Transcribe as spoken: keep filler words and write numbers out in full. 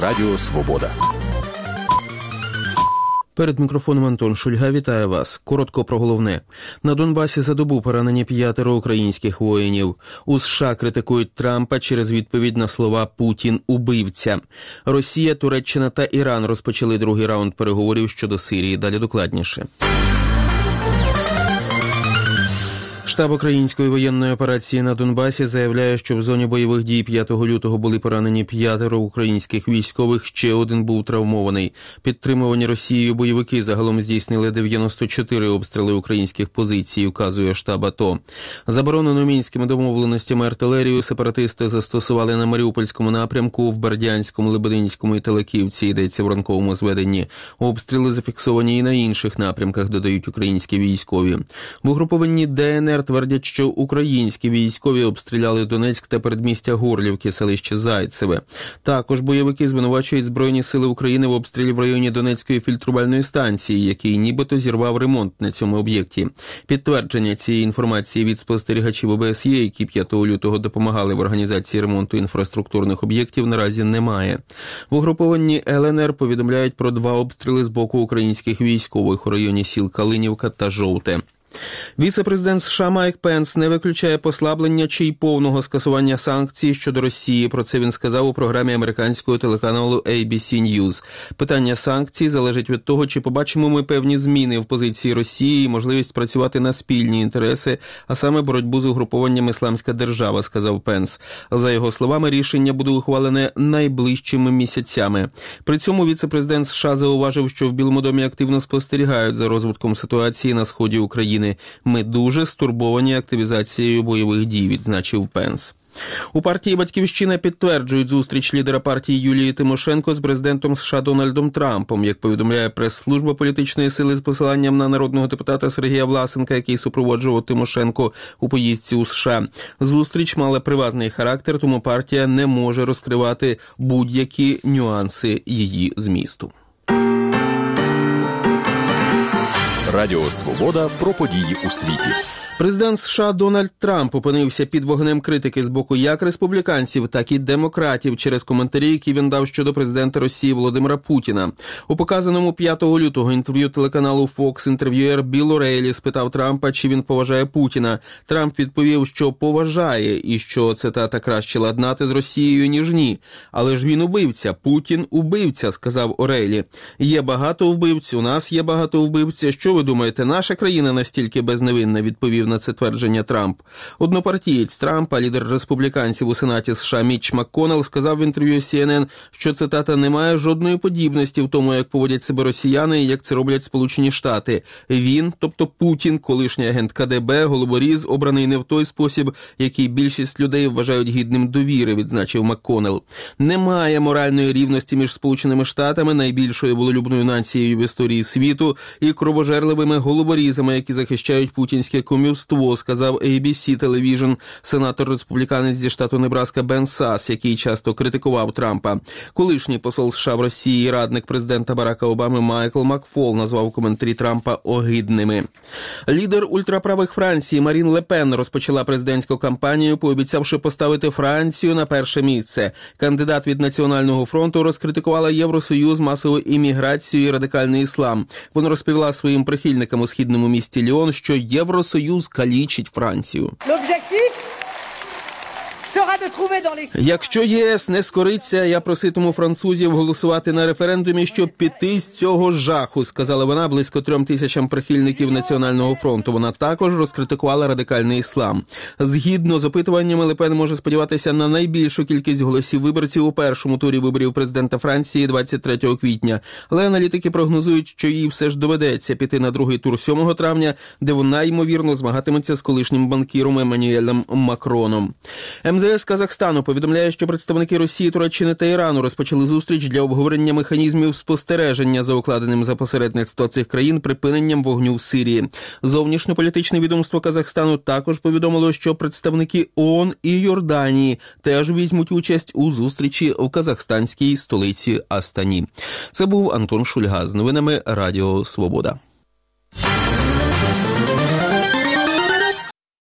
Радіо Свобода. Перед мікрофоном Антон Шульга. Вітаю вас. Коротко про головне. На Донбасі за добу поранені п'ятеро українських воїнів. У США критикують Трампа через відповідь на слова «Путін – убивця». Росія, Туреччина та Іран розпочали другий раунд переговорів щодо Сирії. Далі докладніше. Штаб української воєнної операції на Донбасі заявляє, що в зоні бойових дій п'ятого лютого були поранені п'ятеро українських військових, ще один був травмований. Підтримувані Росією бойовики загалом здійснили дев'яносто чотири обстріли українських позицій, вказує штаб АТО. Заборонену мінськими домовленостями артилерію сепаратисти застосували на Маріупольському напрямку, в Бердянському, Лебединському і Телаківці, йдеться в ранковому зведенні. Обстріли зафіксовані і на інших напрямках, додають українські військові. В угрупованні ДНР твердять, що українські військові обстріляли Донецьк та передмістя Горлівки, селище Зайцеве. Також бойовики звинувачують Збройні сили України в обстрілі в районі Донецької фільтрувальної станції, який нібито зірвав ремонт на цьому об'єкті. Підтвердження цієї інформації від спостерігачів О Б С Є, які п'ятого лютого допомагали в організації ремонту інфраструктурних об'єктів, наразі немає. В угрупованні Л Н Р повідомляють про два обстріли з боку українських військових у районі сіл Калинівка та Жовте. Віце-президент США Майк Пенс не виключає послаблення чи й повного скасування санкцій щодо Росії. Про це він сказав у програмі американського телеканалу Ей Бі Сі News. Питання санкцій залежить від того, чи побачимо ми певні зміни в позиції Росії і можливість працювати на спільні інтереси, а саме боротьбу з угрупованням «Ісламська держава», сказав Пенс. За його словами, рішення буде ухвалене найближчими місяцями. При цьому віце-президент США зауважив, що в Білому домі активно спостерігають за розвитком ситуації на сході України. Ми дуже стурбовані активізацією бойових дій, відзначив Пенс. У партії «Батьківщина» підтверджують зустріч лідера партії Юлії Тимошенко з президентом США Дональдом Трампом. Як повідомляє прес-служба політичної сили з посиланням на народного депутата Сергія Власенка, який супроводжував Тимошенко у поїздці у США. Зустріч мала приватний характер, тому партія не може розкривати будь-які нюанси її змісту. Радіо Свобода про події у світі. Президент США Дональд Трамп опинився під вогнем критики з боку як республіканців, так і демократів через коментарі, які він дав щодо президента Росії Володимира Путіна. У показаному п'ятого лютого інтерв'ю телеканалу Fox інтерв'юєр Білл О'Рейлі спитав Трампа, чи він поважає Путіна. Трамп відповів, що поважає і що, цитата, краще ладнати з Росією, ніж ні. Але ж він убивця, Путін убивця, сказав О'Рейлі. Є багато вбивць, у нас є багато вбивців. Що ви думаєте, наша країна настільки безневинна, відповів на це твердження Трамп. Однопартієць Трампа, лідер республіканців у Сенаті США Мітч МакКоннелл, сказав в інтерв'ю Сі Ен Ен, що, цитата, немає жодної подібності в тому, як поводять себе росіяни і як це роблять Сполучені Штати. Він, тобто Путін, колишній агент Ка Де Бе, головоріз, обраний не в той спосіб, який більшість людей вважають гідним довіри, відзначив МакКоннелл. Немає моральної рівності між Сполученими Штатами, найбільшою волелюбною нацією в історії світу, і кровожерливими головорізами, які захищають путінське ком'юнізм, сказав Ей Бі Сі Television сенатор-республіканець зі штату Небраска Бен Сас, який часто критикував Трампа. Колишній посол США в Росії і радник президента Барака Обами Майкл Макфол назвав коментарі Трампа огидними. Лідер ультраправих Франції Марін Ле Пен розпочала президентську кампанію, пообіцявши поставити Францію на перше місце. Кандидат від Національного фронту розкритикувала Євросоюз, масову імміграцію і радикальний іслам. Вона розповіла своїм прихильникам у східному місті Ліон, що Євросоюз калічить Францію. Якщо Є Ес не скориться, я проситиму французів голосувати на референдумі, щоб піти з цього жаху, сказала вона близько трьом тисячам прихильників Національного фронту. Вона також розкритикувала радикальний іслам. Згідно з опитуваннями, Ле Пен може сподіватися на найбільшу кількість голосів виборців у першому турі виборів президента Франції двадцять третього квітня. Але аналітики прогнозують, що їй все ж доведеться піти на другий тур сьомого травня, де вона, ймовірно, змагатиметься з колишнім банкіром Еммануелем Макроном. Ем Зе Ес Казахстану повідомляє, що представники Росії, Туреччини та Ірану розпочали зустріч для обговорення механізмів спостереження за укладеним за посередництва цих країн припиненням вогню в Сирії. Зовнішньополітичне відомство Казахстану також повідомило, що представники О О Н і Йорданії теж візьмуть участь у зустрічі в казахстанській столиці Астані. Це був Антон Шульга з новинами Радіо Свобода.